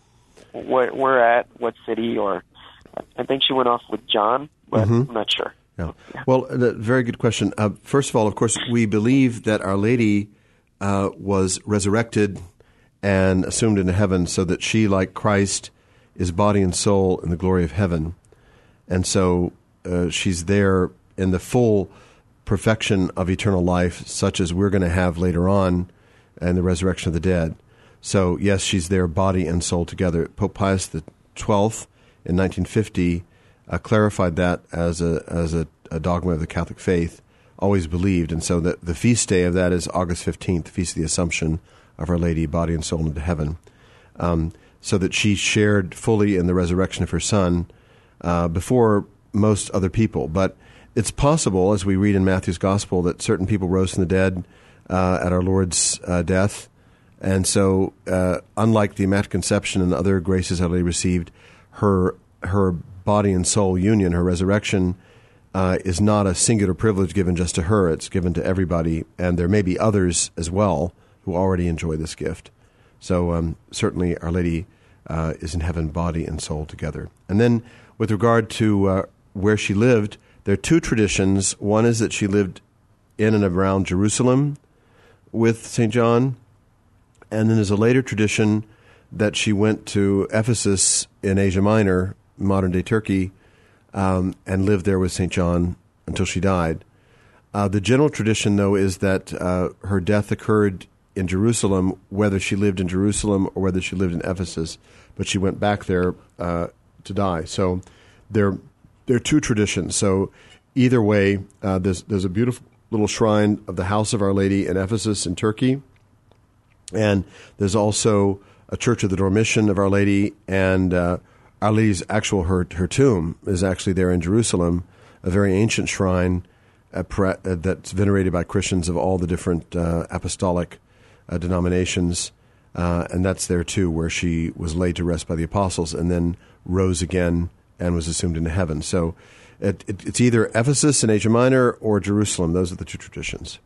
where, where at, what city? Or I think she went off with John, but Mm-hmm. I'm not sure. Yeah. Well, uh, very good question. Uh, first of all, of course, we believe that Our Lady uh, was resurrected and assumed into heaven so that she, like Christ, is body and soul in the glory of heaven. And so uh, she's there in the full perfection of eternal life, such as we're going to have later on in the resurrection of the dead. So, yes, she's there body and soul together. Pope Pius the twelfth in nineteen fifty uh, clarified that as a as a, a dogma of the Catholic faith, always believed. And so the, the feast day of that is August fifteenth, the Feast of the Assumption of Our Lady, body and soul into heaven, um, so that she shared fully in the resurrection of her Son uh, before most other people. But it's possible, as we read in Matthew's Gospel, that certain people rose from the dead uh, at our Lord's uh, death. And so, uh, unlike the Immaculate Conception and other graces Our Lady received, her her body and soul union, her resurrection, uh, is not a singular privilege given just to her. It's given to everybody, and there may be others as well who already enjoy this gift. So um, certainly Our Lady uh, is in heaven, body and soul together. And then with regard to uh, where she lived, there are two traditions. One is that she lived in and around Jerusalem with Saint John. And then there's a later tradition that she went to Ephesus in Asia Minor, modern-day Turkey, um, and lived there with Saint John until she died. Uh, the general tradition, though, is that uh, her death occurred in Jerusalem, whether she lived in Jerusalem or whether she lived in Ephesus, but she went back there uh, to die. So there There are two traditions. So either way, uh, there's there's a beautiful little shrine of the House of Our Lady in Ephesus in Turkey. And there's also a Church of the Dormition of Our Lady, and uh, Our Lady's actual, her, her tomb is actually there in Jerusalem, a very ancient shrine uh, pre- uh, that's venerated by Christians of all the different uh, apostolic uh, denominations. Uh, and that's there too, where she was laid to rest by the apostles and then rose again and was assumed into heaven. So it, it, it's either Ephesus in Asia Minor or Jerusalem. Those are the two traditions.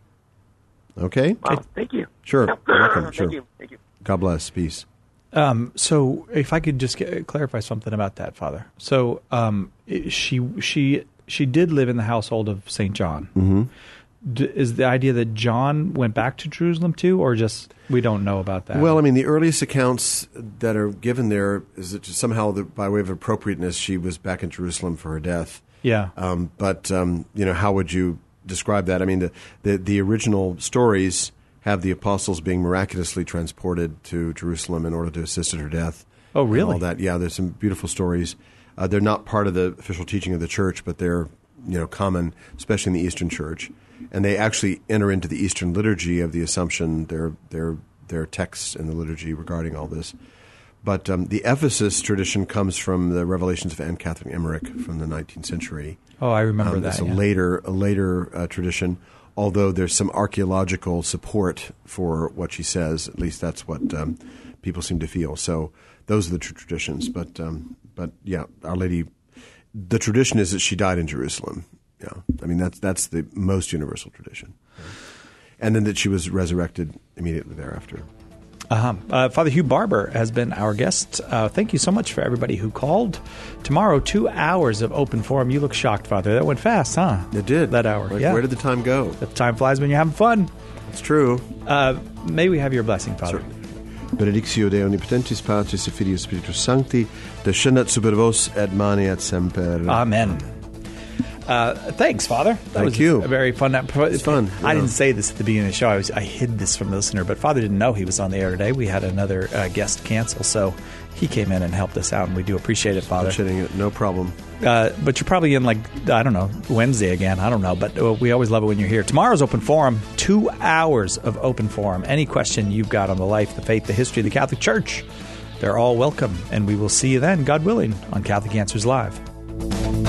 Okay? Wow, thank you. Sure. No. You're welcome. Thank Sure. you. Thank you. God bless. Peace. Um, so if I could just get, clarify something about that, Father. So um, she she she did live in the household of Saint John. Mm-hmm. D- is the idea that John went back to Jerusalem too, or just we don't know about that? Well, I mean, the earliest accounts that are given there is that somehow, the, by way of appropriateness, she was back in Jerusalem for her death. Yeah. Um, but, um, you know, how would you describe that? I mean, the, the, the original stories have the apostles being miraculously transported to Jerusalem in order to assist at her death. Oh, really? And all that. Yeah, there's some beautiful stories. Uh, they're not part of the official teaching of the church, but they're, you know, common, especially in the Eastern Church. And they actually enter into the Eastern liturgy of the Assumption. There, there, there are texts in the liturgy regarding all this. But um, the Ephesus tradition comes from the revelations of Anne Catherine Emmerich from the nineteenth century. Oh, I remember um, that. It's a yeah. later, a later uh, tradition. Although there's some archaeological support for what she says, at least that's what um, people seem to feel. So those are the true traditions. But um, but yeah, Our Lady. The tradition is that she died in Jerusalem. Yeah, I mean that's that's the most universal tradition, and then that she was resurrected immediately thereafter. Uh-huh. Uh, Father Hugh Barber has been our guest. Uh, thank you so much for everybody who called. Tomorrow, two hours of open forum. You look shocked, Father. That went fast, huh? It did. That hour. Like, yeah. Where did the time go? The time flies when you're having fun. It's true. Uh, may we have your blessing, Father? Certainly. Benedictio Dei Omnipotentis, Patris et Filii et Spiritus Sancti, descendat super vos et maneat semper. Amen. Uh, thanks, Father. That Thank was you. A very fun. It's fun. I yeah. didn't say this at the beginning of the show. I was I hid this from the listener, but Father didn't know he was on the air today. We had another uh, guest cancel, so he came in and helped us out, and we do appreciate it, Father. Appreciating it, no problem. Uh, but you're probably in, like, I don't know, Wednesday again. I don't know, but uh, we always love it when you're here. Tomorrow's open forum, two hours of open forum. Any question you've got on the life, the faith, the history of the Catholic Church, they're all welcome, and we will see you then, God willing, on Catholic Answers Live.